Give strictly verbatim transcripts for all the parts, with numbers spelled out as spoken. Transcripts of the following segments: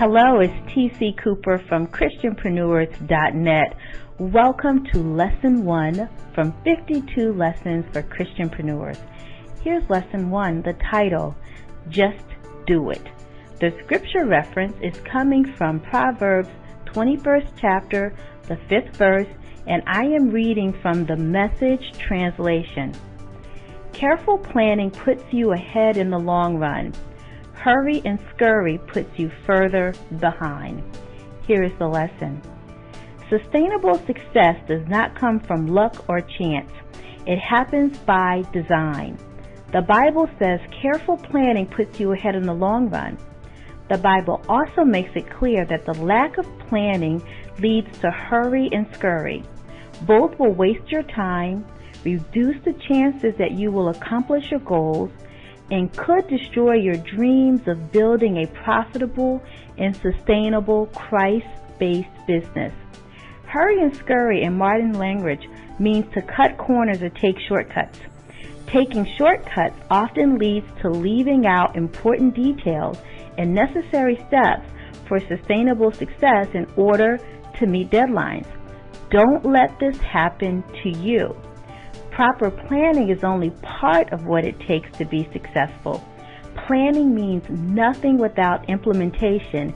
Hello, it's T C Cooper from Christianpreneurs dot net. Welcome to Lesson one from fifty-two Lessons for Christianpreneurs. Here's Lesson one, the title, Just Do It. The scripture reference is coming from Proverbs twenty-first chapter, the fifth verse, and I am reading from the Message translation. Careful planning puts you ahead in the long run. Hurry and scurry puts you further behind. Here is the lesson. Sustainable success does not come from luck or chance. It happens by design. The Bible says careful planning puts you ahead in the long run. The Bible also makes it clear that the lack of planning leads to hurry and scurry. Both will waste your time, reduce the chances that you will accomplish your goals, and could destroy your dreams of building a profitable and sustainable Christ-based business. Hurry and scurry in modern language means to cut corners or take shortcuts. Taking shortcuts often leads to leaving out important details and necessary steps for sustainable success in order to meet deadlines. Don't let this happen to you. Proper planning is only part of what it takes to be successful. Planning means nothing without implementation,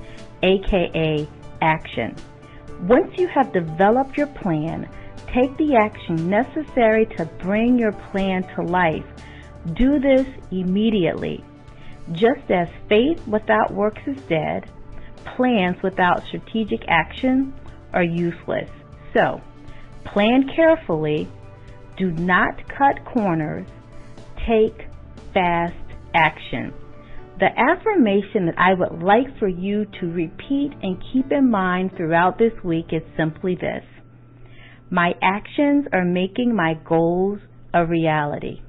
aka action. Once you have developed your plan, take the action necessary to bring your plan to life. Do this immediately. Just as faith without works is dead, plans without strategic action are useless. So, plan carefully. Do not cut corners. Take fast action. The affirmation that I would like for you to repeat and keep in mind throughout this week is simply this. My actions are making my goals a reality.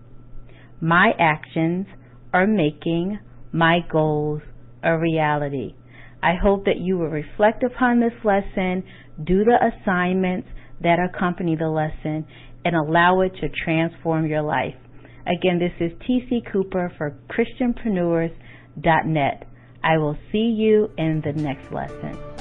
My actions are making my goals a reality. I hope that you will reflect upon this lesson, do the assignments that accompany the lesson, and allow it to transform your life. Again, this is T C Cooper for Christianpreneurs dot net. I will see you in the next lesson.